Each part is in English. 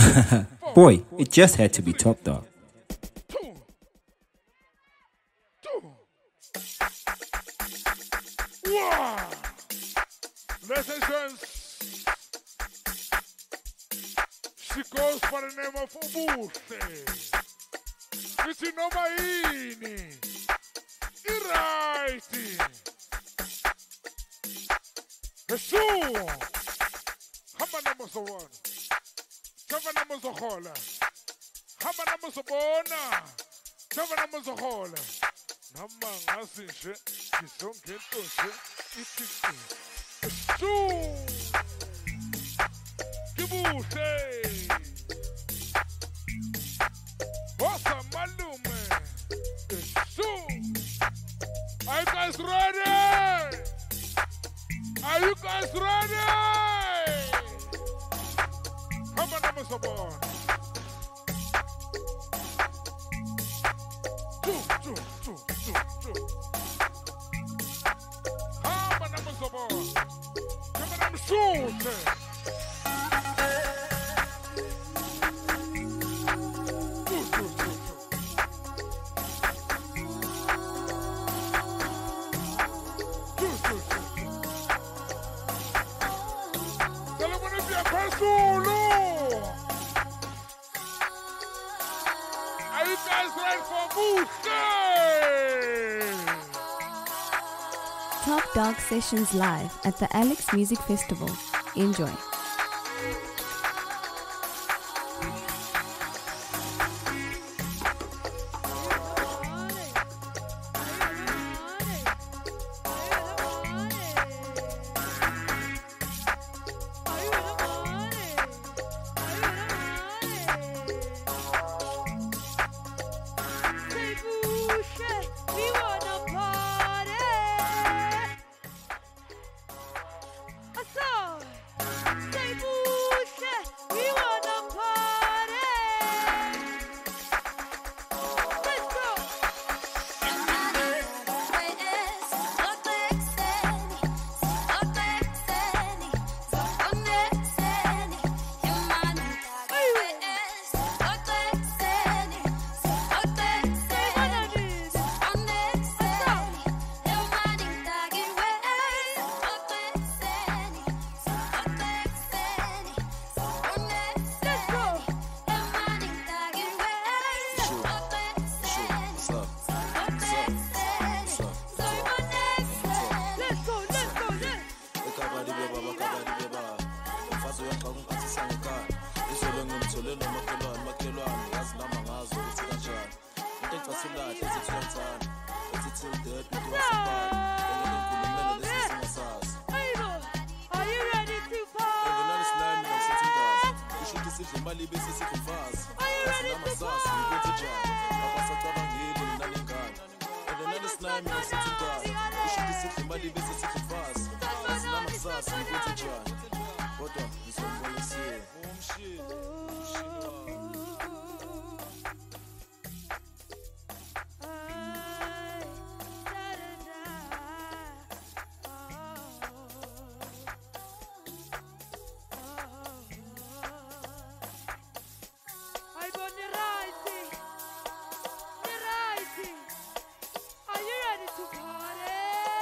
Boy, it just had to be Top Dog. Two, two. Wow. Ladies and she goes by the name of Ubuse. Ithi noma yini. Irighti. Yesu. Hamba namazobona. Hamba namazohola. Hamba namazobona. Hamba namazohola. Nama ngasi nje. Ngizongento nje. Ithi. Yesu. Kibuse. Bossa malume. Yesu. Are you guys ready? Are you guys ready? Come on, number support. Two. Come on, number support. Come on, number shoot. Top Dog Sessions live at the Alex Music Festival. Enjoy.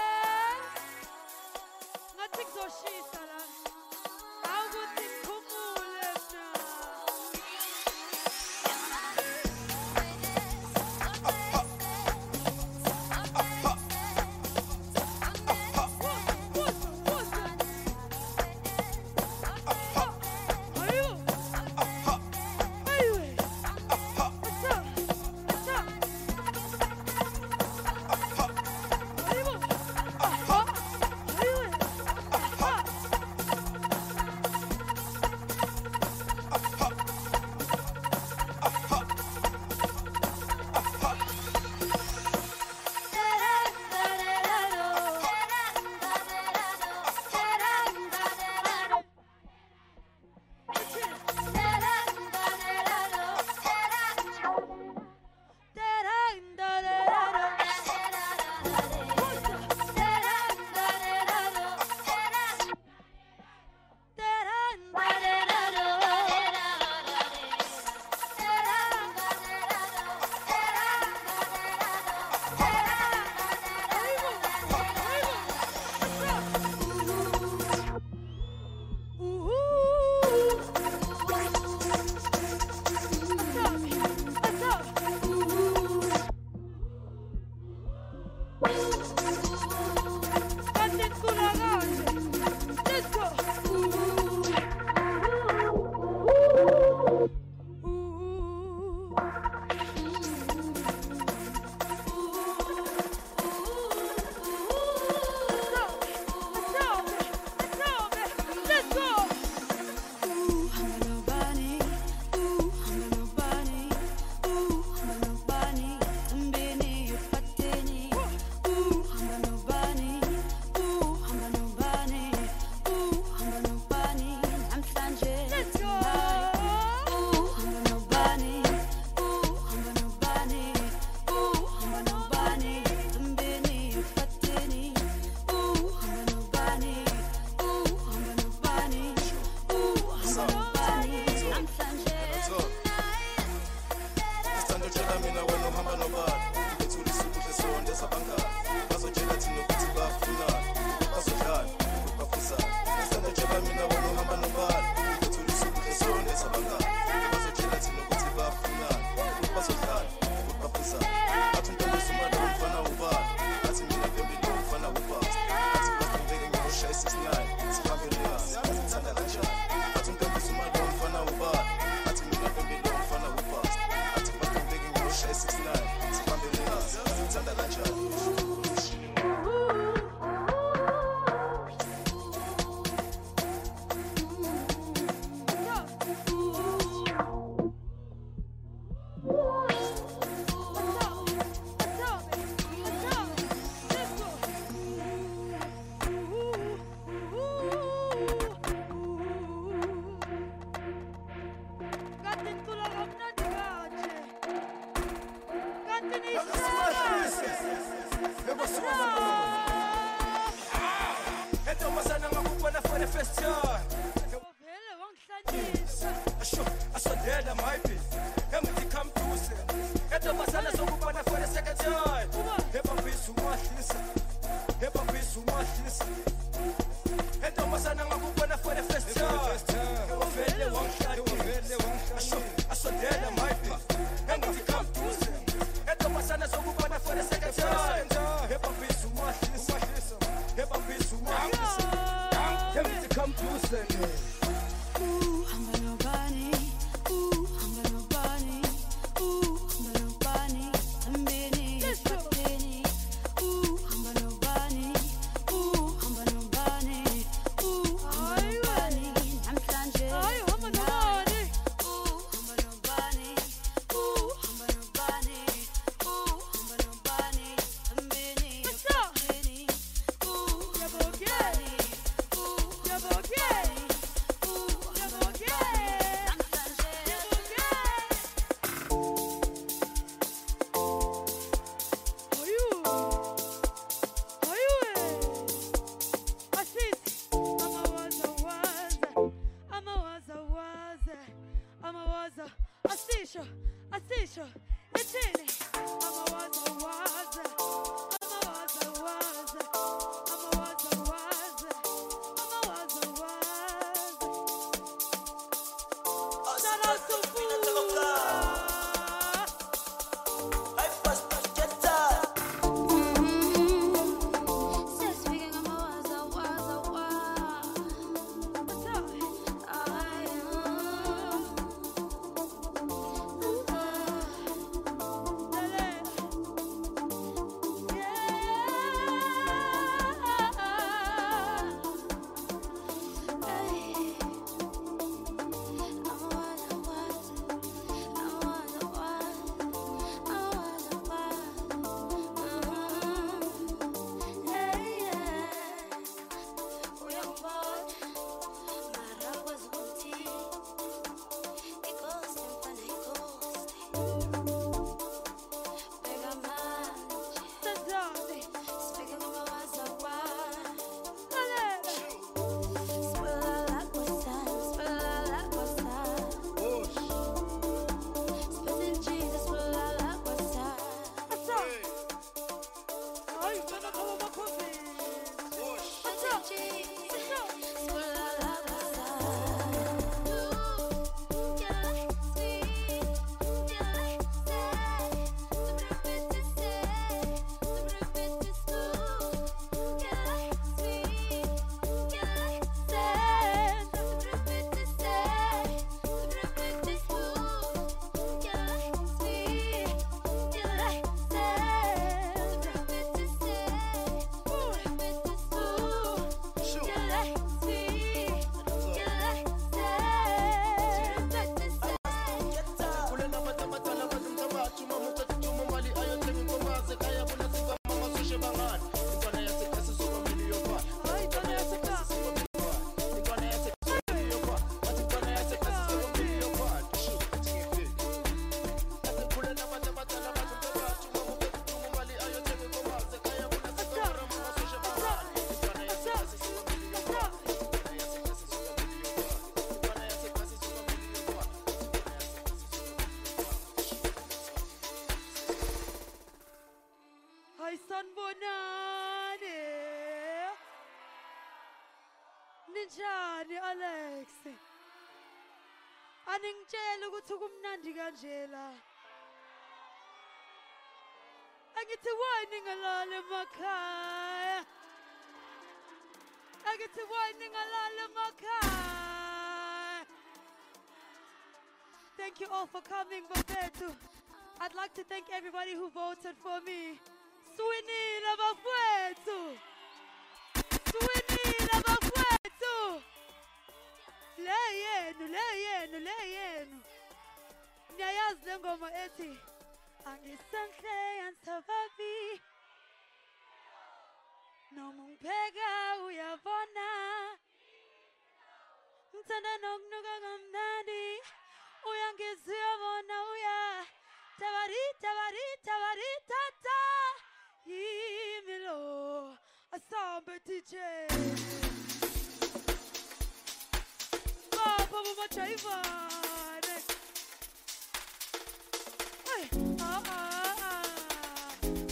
Nothing so she's Ninjani Alex? Aningitshela ukuthi kumnandi kanjela. Angithi wani ngalala emakhaya. Angithi wani ngalala emakhaya. Thank you all for coming, Bafethu. I'd like to thank everybody who voted for me. Swinile Bafethu. Swinile Bafethu. Le yenu. Niyayazi le ngoma ethi angisanhle yansababi. Noma ungipheka uyabona. Ngithanda nokunuka kamnandi. Uyangizuyabona uya. Tabari tata. Yimilo. Asambe DJ. Papa mama Chayvane. Hey,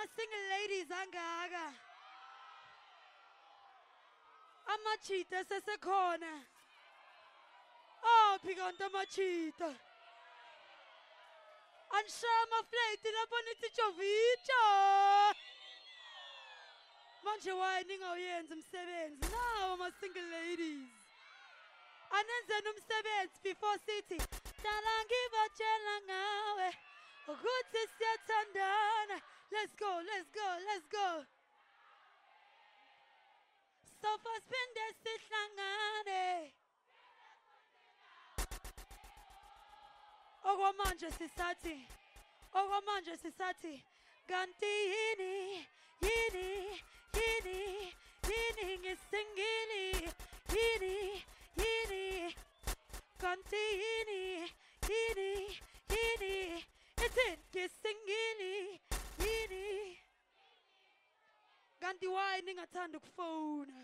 single ladies angaka. Amachita sesekhona. Oh, piganta machita. Anshama flate lapho nithi Jovita. Manje wine ngawuyenza umsebenzi nawo ama single ladies. Anenze umsebenzi before city. Dala ngibatshela ngawe ukuthi siyathandana. Let's go, let's go, let's go. So far spinde sihlangane. Okwamanje sisathi kanti yini ngisingili yini kanti yini ithi ngisingili yini kanti why ningathanda ukufona.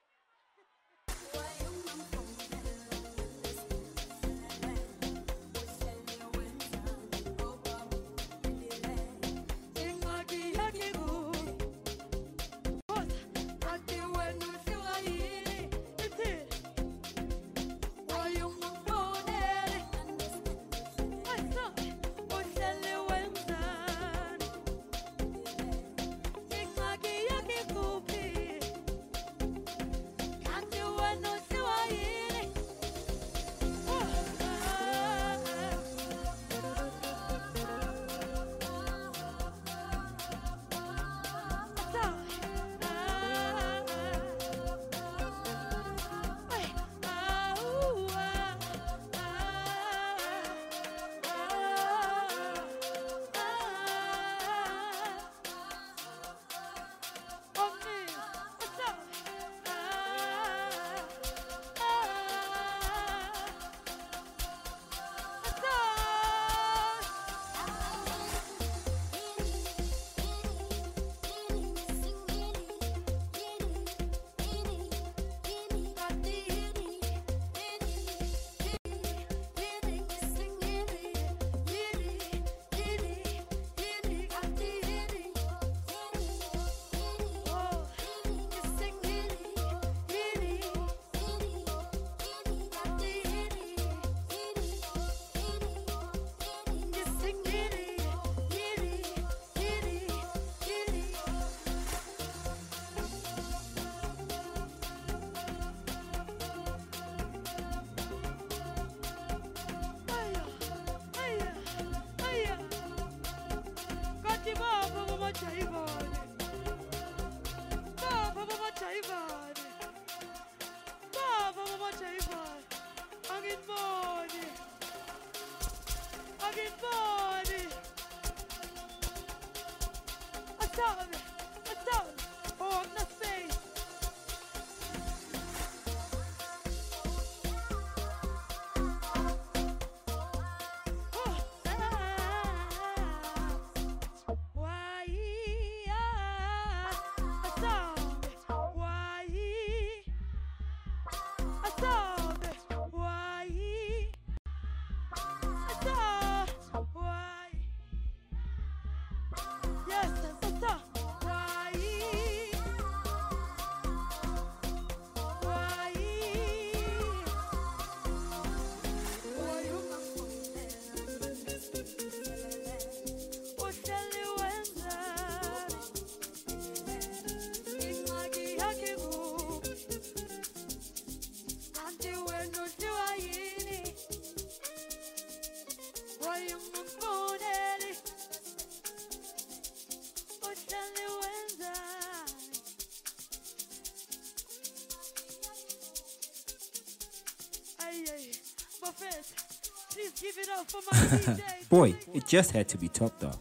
Please give it up for my DJ. Boy, it just had to be top dog.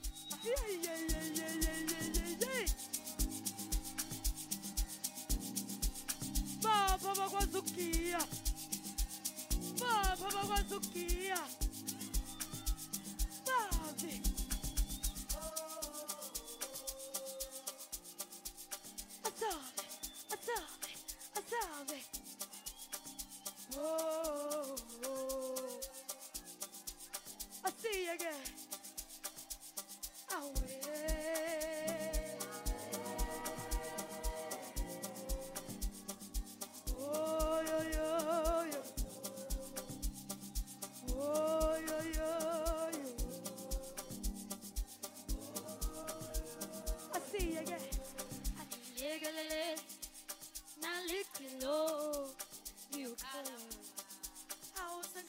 Baba bakwazukia. Baba bakwazukia. Babi. Asabe. Whoa. I see you again. Away.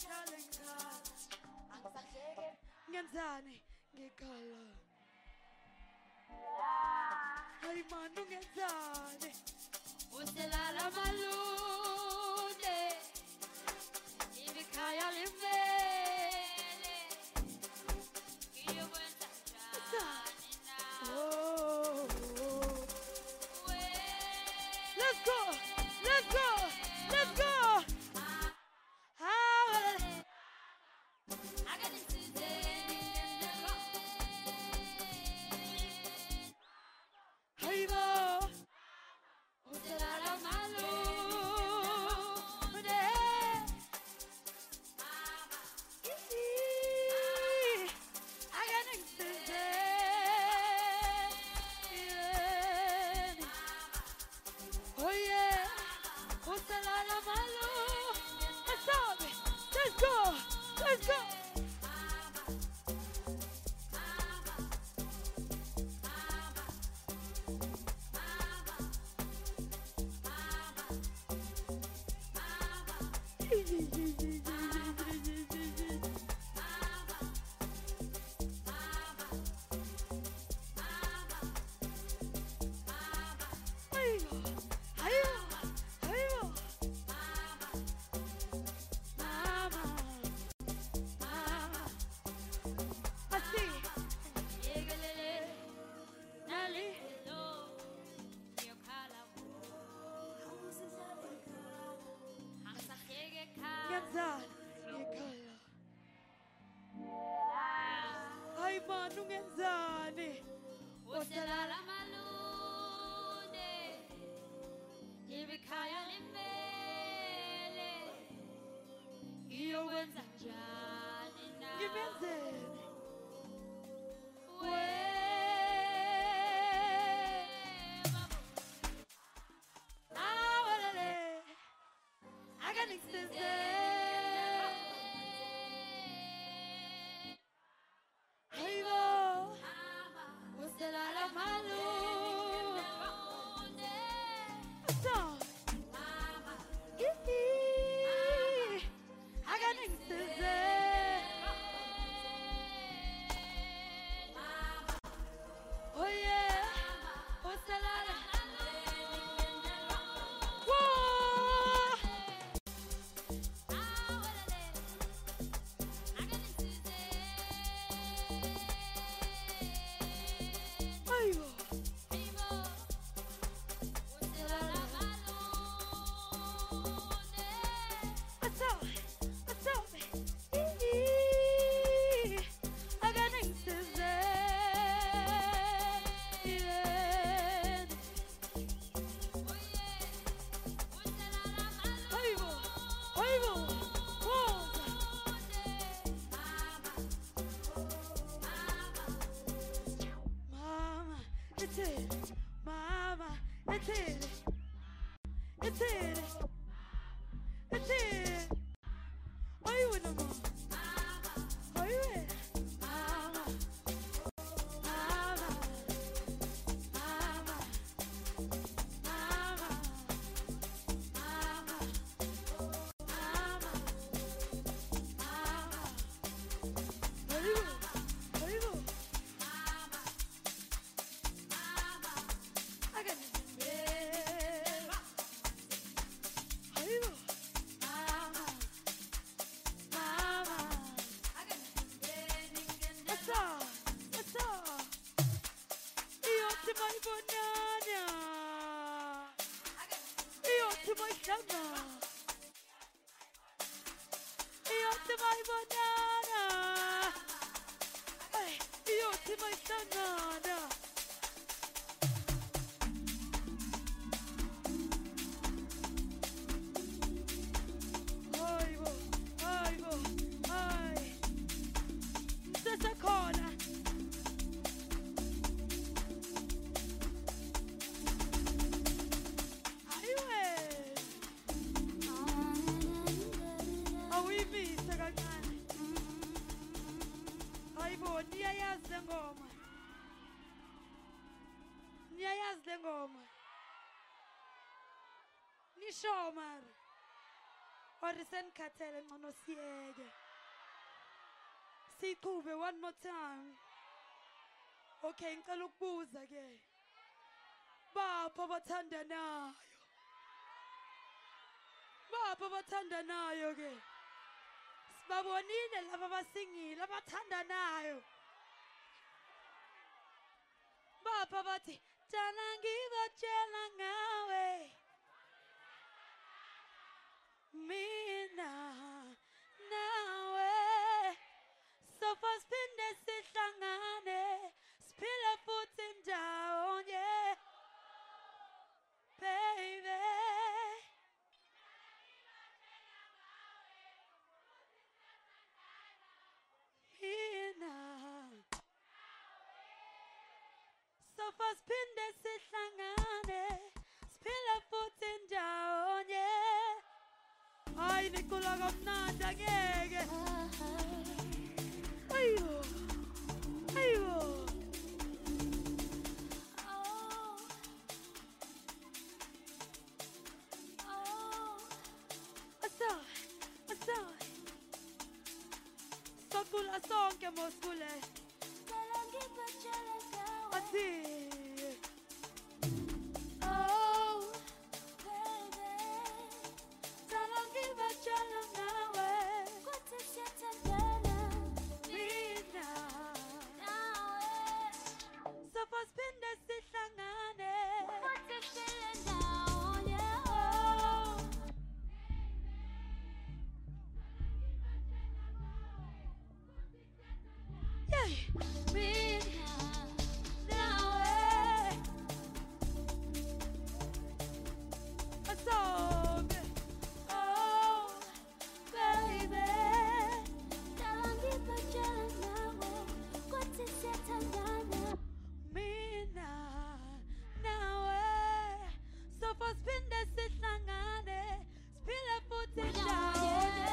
Ngenzani ngikhala Hayi manu ngenzani Uselala malune Ibikhaya limele Ngiyokwenza njani na Oh Let's go Let's go Let's go Let's go! or senkhathele ngcono siyeke siqhube one more time. Okay, ngicela ukubuza ke bapha abathandanayo ke sibabonile laba basingile abathandanayo bapha bathi jana ngibatshela ngawe mina nawe sofa siphinde sihlangane siphile futhi ndawonye baby mina sofa siphinde sihlangane siphile futhi ndawonye hayi nicula kamnandi angeke ayo ayo Sokula sonke moskule Ati Oh baby Talangi bachala nawe Kote siyatandana Mina Nawe Sofa spinde sihlangane Kote file ndawonye Oh Mina nawe Asobe Oh baby Talangi bachala nawe Kote siyatandana Mina nawe Sofa spinde sihlangane Siphile futhi ndawonye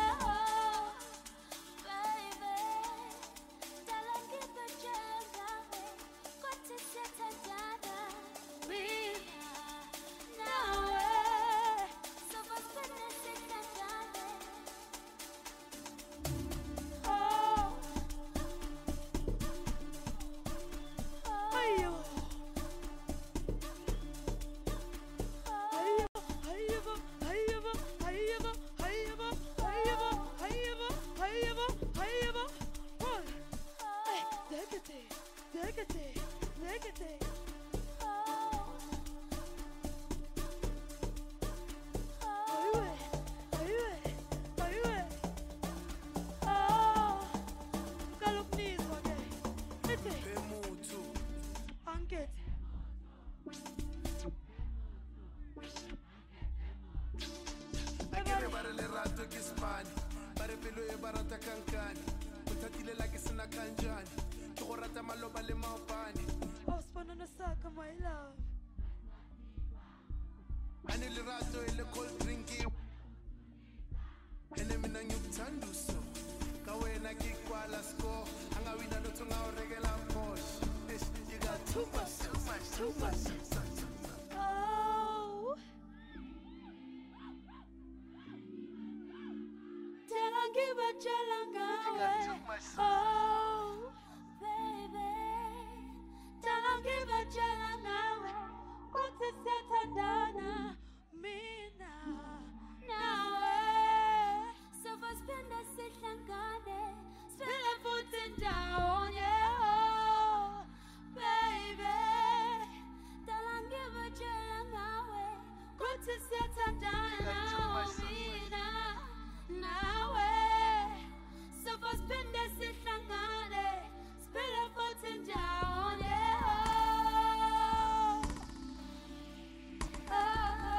Oh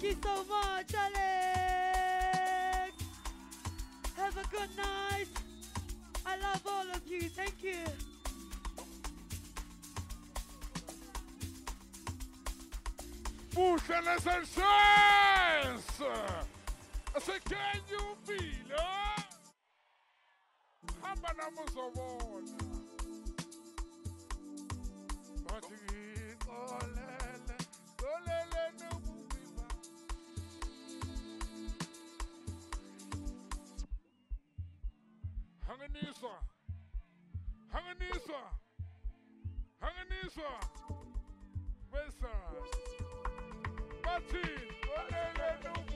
Thank you so much, Alex. Have a good night. I love all of you. Thank you. Push and listen, sense. I say, can you feel it? Habanamos of all. But you go lele, no movie. Hanganisa. Wesa. Martin, go lele, no movie.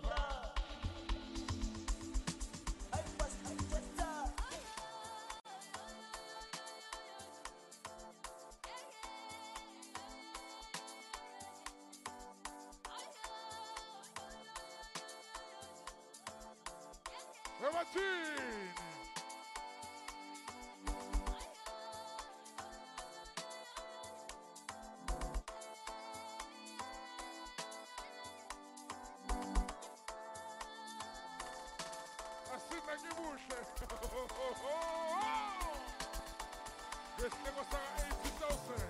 Martin. Assim na guibucha. Esse negócio é instituição.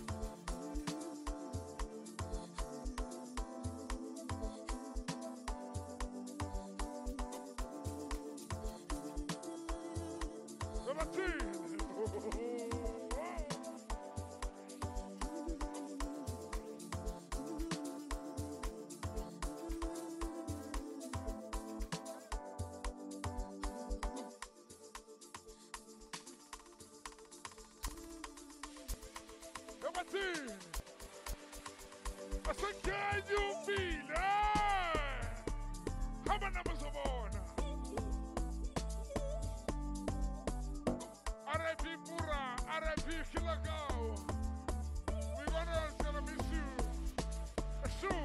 I said, can you feel it? How about numbers of honor? R.I.P. Pura, R.I.P. Kilagao. We're gonna miss you. Sure.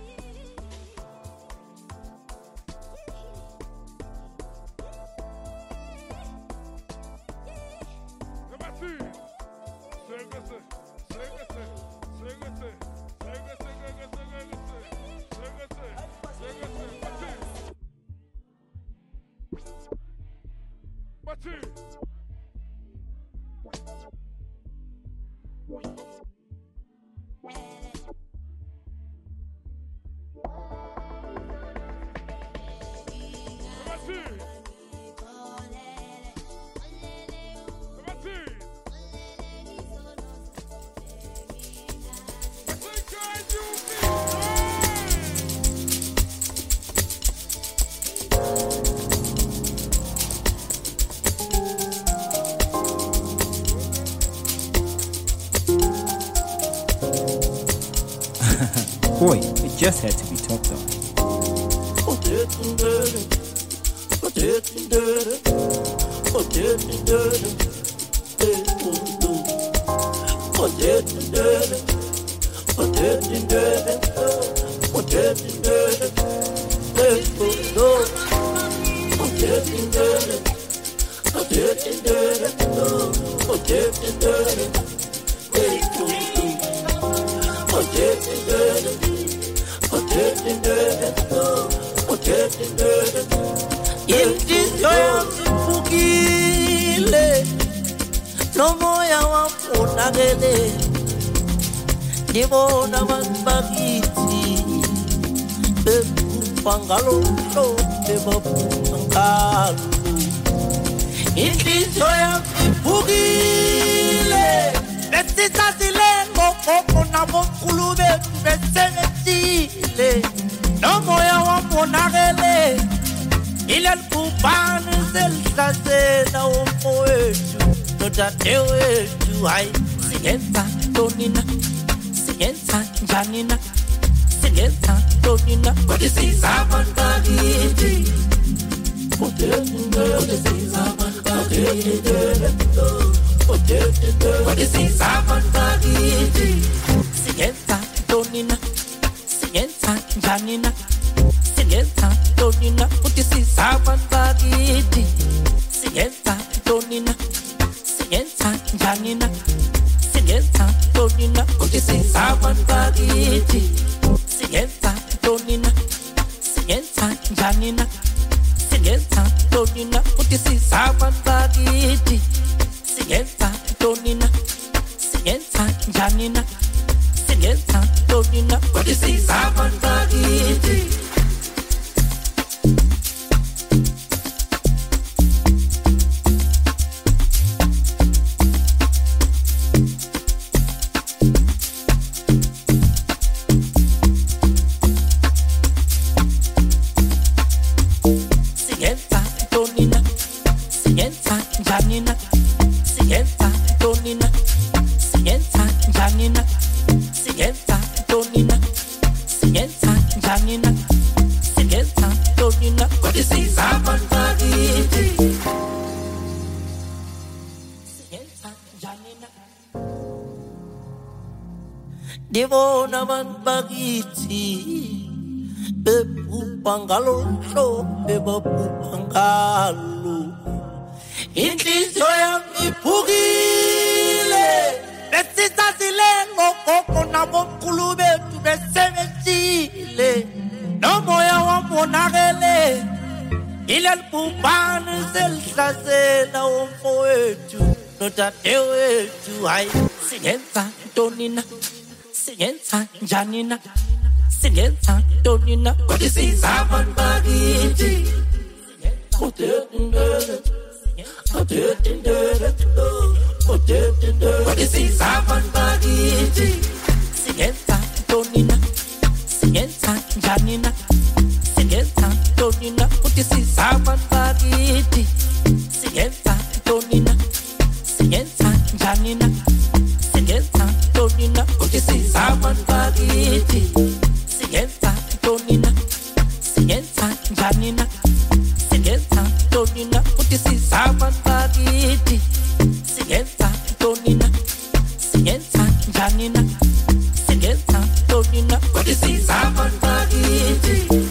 Boy, it just had to be topped off. Nibona bakiti bepangalo bepangalo inhliziyo yangibukile besisazile ngokho nabomkhulu bethu besebenzile nomoya wambonakele ilelibhubhane selihlasela umfowethu nodadewethu hayi singenza tonina singenza njanina singenza tonina kodwa sizabantu bakithi kodwa sizabantu bakithi kodwa sizabantu bakithi singenza tonina singenza njanina singenza tonina kodwa sizabantu bakithi singenza tonina singenza njanina singenza tonina kodwa sizabantu bakithi singenza Tonina, Sienza, Janina, Sienza, Tonina, Utisi, Saban Bagiti, Sienza, Tonina, Sienza, Janina, Sienza, Tonina, Utisi, Saban Bagiti. Janina, Sienta, Tonina, Sienta, Janina, Sienta, Tonina, Sienta, Janina, Sienta, Tonina, what is this? Saban Bagiti. Sienta, Janina. Devona man Bagiti. Bepu Pangalo, Bepu Pangalo. Inhliziyo yami iphukile besisazile ngogogo nabomkhulu bethu besebenzile nomoya wambonakele ilelibhubhane selihlasela umfowethu nodadewethu hayi singenza ntonina singenza njanina singenza ntonina kodwa sizabantu bakithi what is this? Saban Bagiti. Sienta, Tonina, Sienta, Janina, Sienta, Tonina, what is this? Saban Bagiti. Sienta, Tonina, Sienta, Janina, Sienta, Tonina, what is this? Saban Bagiti. Sienta, Tonina, Sienta, Janina, Sienta, Tonina, what is this? Saban Bagiti. Sienta, Tonina, Sienta, Janina, Sienta, Tonina, what is this? Saban Bagiti.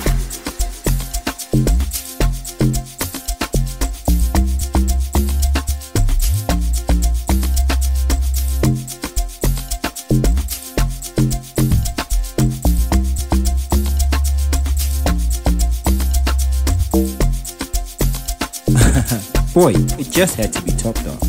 Boy, it just had to be topped off.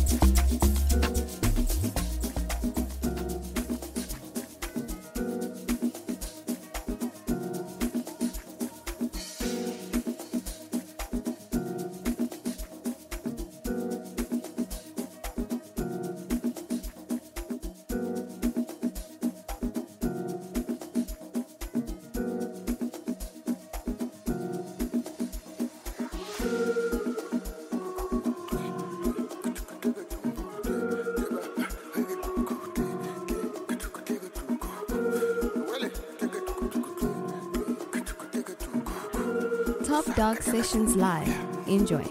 Top Dog Sessions Live. Enjoy.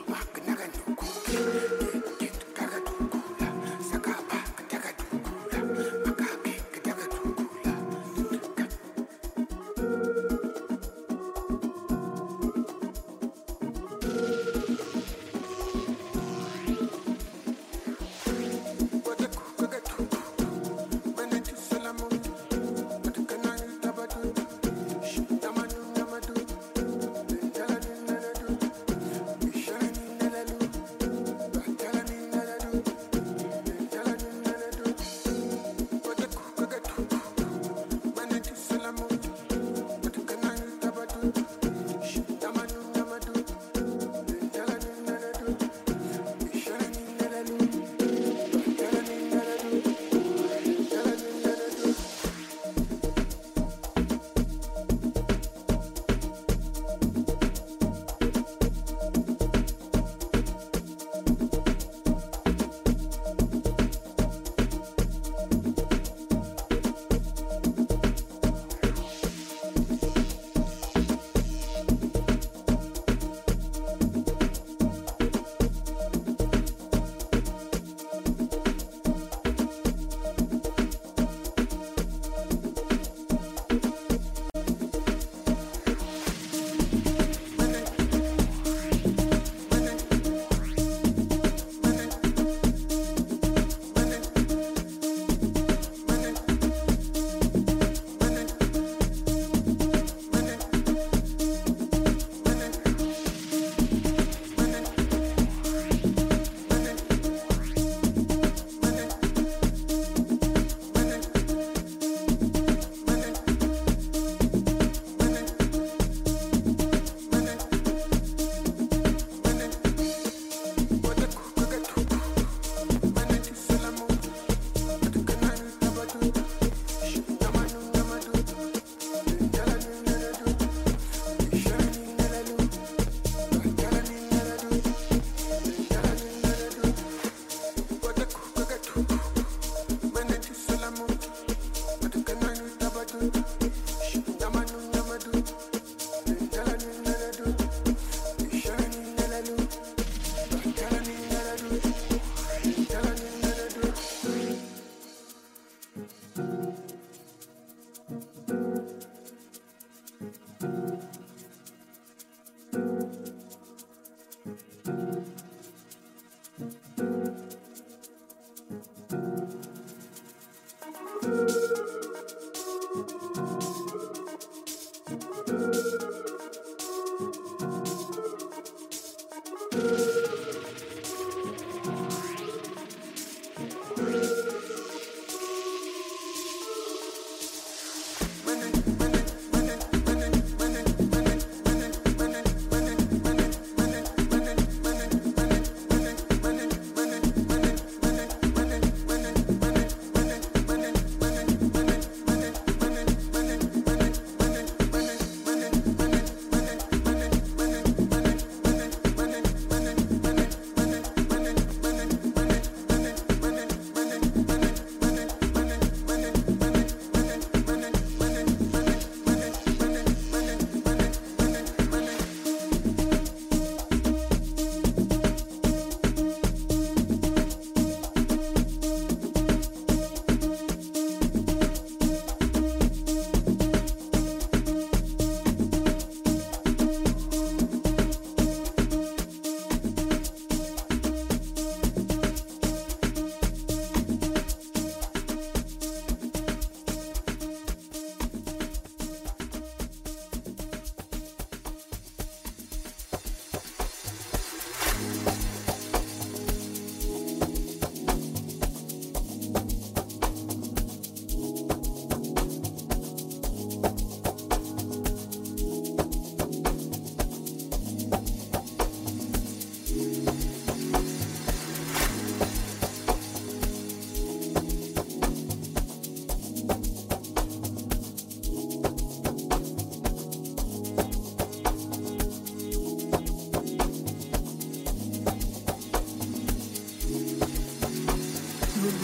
Shining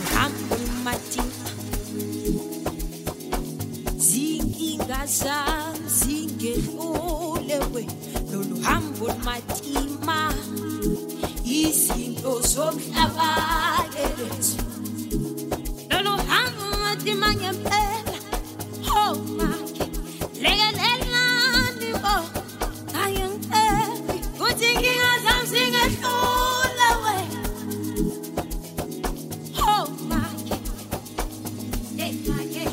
hambo matima zinkinga zami zingedlule we lolu hambo matima izinto zomhlaba lethu lolu hambo matima ngempela oh my lekelelani bo ayengiphi uthi inkinga zami zingedlule we oh my hey my hey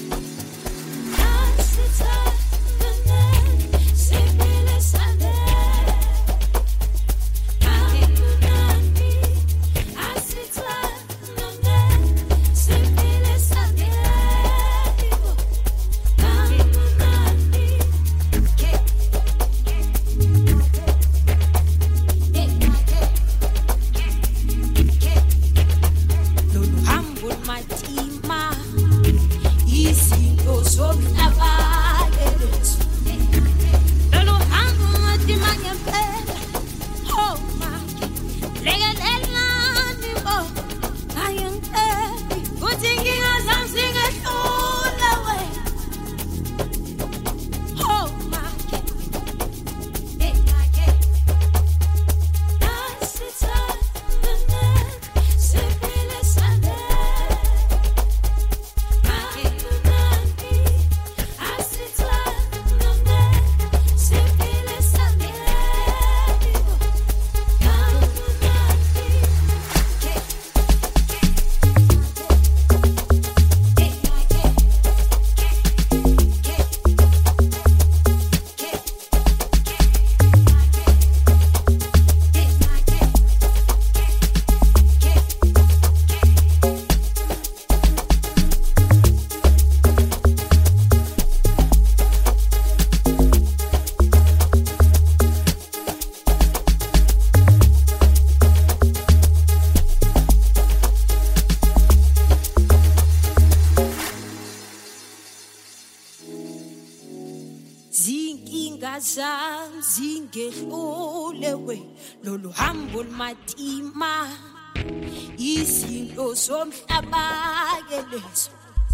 zingedlule we lolu hambo matima izinto zomhlaba lethu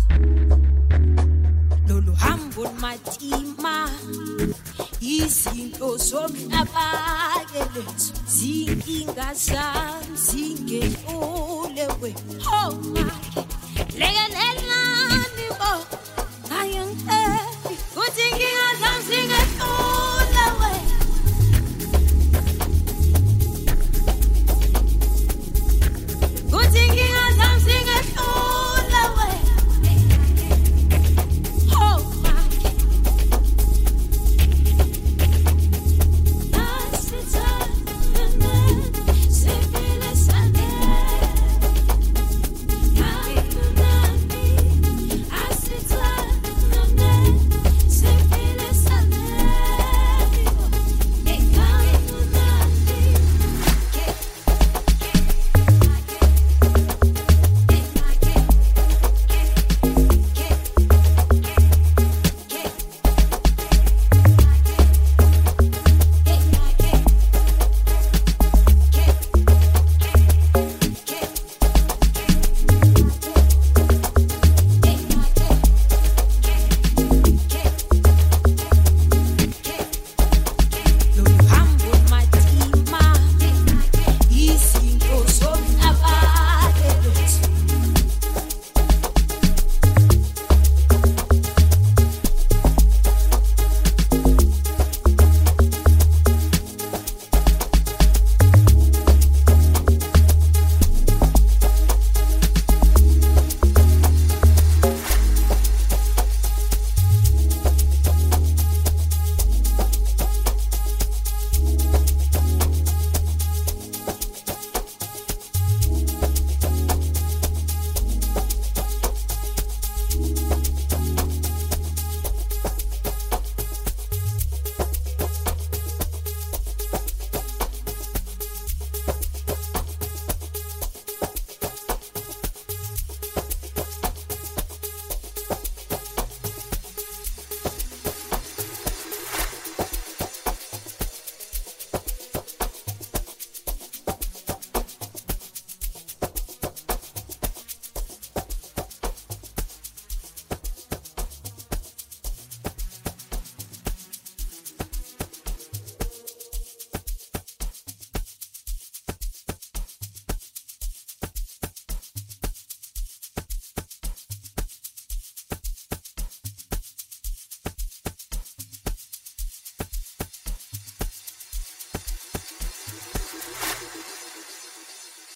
lolu hambo matima izinto zomhlaba lethu zinkinga zami zingedlule we oh my